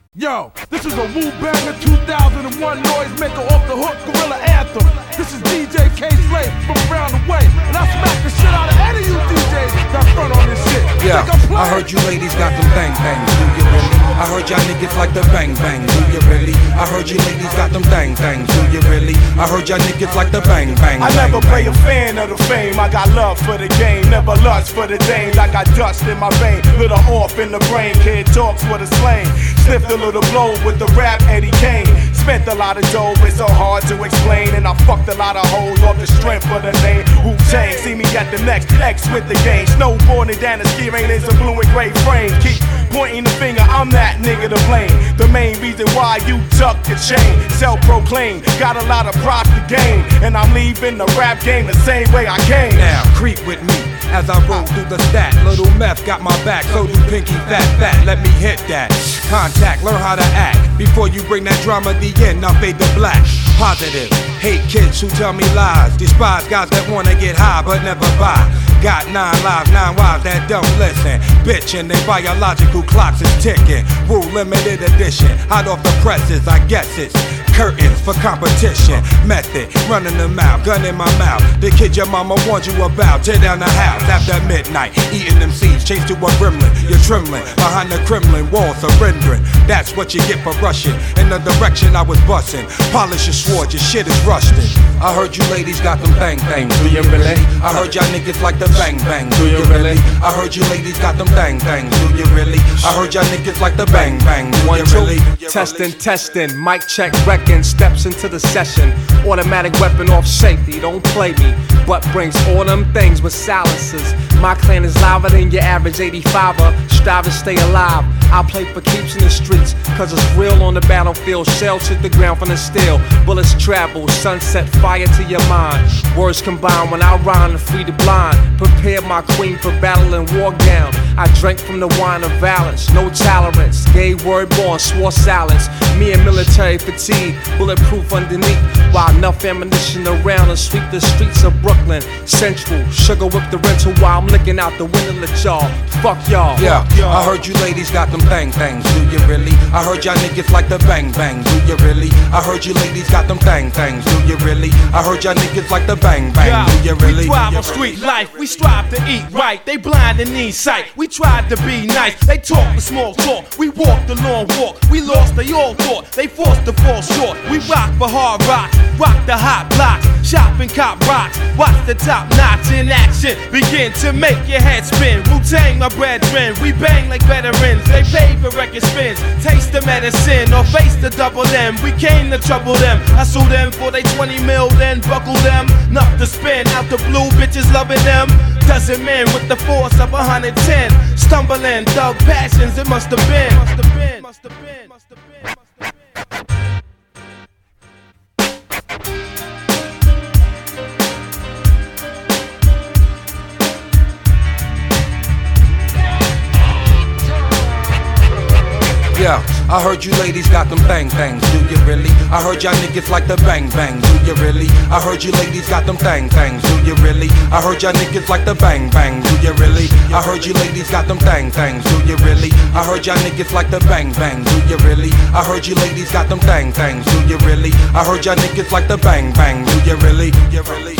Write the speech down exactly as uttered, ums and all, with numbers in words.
Yo, this is a Wu Banger two thousand one noisemaker off the hook gorilla anthem. This is D J K-Slay from around the way, and I smack the shit out of any of you D Js that front on this shit. Yeah, I heard you ladies got them bang bangs, do you really? I heard y'all niggas like the bang bang, do you really? I heard you ladies got them bang bangs, do you really? I heard y'all niggas like the bang bang. I never play a fan of the fame, I got love for the game, never lust for the dame. I got dust in my vein, little off in the brain, kid talks with a slang. Sniffed a little blow with the rap Eddie Kane. Spent a lot of dough, it's so hard to explain. And I fucked a lot of hoes off the strength of the name Wu-Tang. See me at the next X with the game. Snowboarding down the ski rain is a blue and gray frame. Keep pointing the finger, I'm that nigga to blame. The main reason why you tuck the chain. Self-proclaimed, got a lot of props to gain. And I'm leaving the rap game the same way I came. Now creep with me as I roll through the stack. Little meth got my back, so do Pinky Fat Fat. Let me hit that. Contact, learn how to act. Before you bring that drama, the end, I'll fade to black. Positive, hate kids who tell me lies. Despise guys that wanna get high but never buy. Got nine lives, nine wives that don't listen. Bitch, and they biological clocks is ticking. Wu limited edition, hot off the presses, I guess it's curtains for competition. Method, running them out, gun in my mouth. The kid your mama warned you about. Tear down the house after midnight, eating them seeds. Chase to a gremlin, you're trembling. Behind the Kremlin wall, surrendering. That's what you get for rushing in the direction I was busting. Polish your sword, your shit is rusted. I heard you ladies got them bang bangs, do you really? I heard y'all niggas like the bang bang, do you really? I heard you ladies got them bang bangs, do you really? I heard y'all niggas like the bang bang, do you really? Testing, testing, mic check, wrecking, steps into the session. Automatic weapon off safety, don't play me. But brings all them things with silencers. My clan is louder than your average eighty-fiver. Strive to stay alive. I play for keeps in the streets, cause it's real on the battlefield. Shells hit the ground from the steel. Bullets travel, sunset fire to your mind. Words combine when I rhyme to free the blind. Prepare my queen for battle and war gown. I drank from the wine of violence, no tolerance. Gay word born, swore silence. Me and military fatigue, bulletproof underneath. While enough ammunition around to sweep the streets of Brooklyn Central. Sugar whip the rental while I'm looking out the window at y'all. Fuck y'all. Yeah, I heard you ladies got them bang bangs, do you really? I heard y'all niggas like the bang bang, do you really? I heard you ladies got them bang bangs, do you really? I heard y'all niggas like the bang bang, do you really? We thrive on street life, we strive to eat right. They blind and need sight, we tried to be nice. They talk the small talk, we walk the long walk. We lost, they all thought, they forced to fall short. We rock for hard rocks, rock the hot blocks. Shop and cop rocks, watch the top notch in action. Begin to make your head spin. Wu-Tang, my brethren, we bang like veterans. They pay for record spins, taste the medicine or face the double M. We came to trouble them, I sue them for they twenty mil, then buckle them. Enough to spin out the blue, bitches loving them. Dozen men with the force of one hundred ten. Stumbling, thug passions, it must have been. Must have been, must have been, must have been, must have been. Yeah, I heard you ladies got them bang bangs, do you really? I heard y'all niggas like the bang bang, do you really? I heard you ladies got them bang bangs, do you really? I heard y'all niggas like the bang bang, do you really? I heard you ladies got them bang bangs, do you really? I heard y'all niggas like the bang bang, do you really? I heard you ladies got them bang bangs, do you really? I heard y'all niggas like the bang bang, do you really? You really?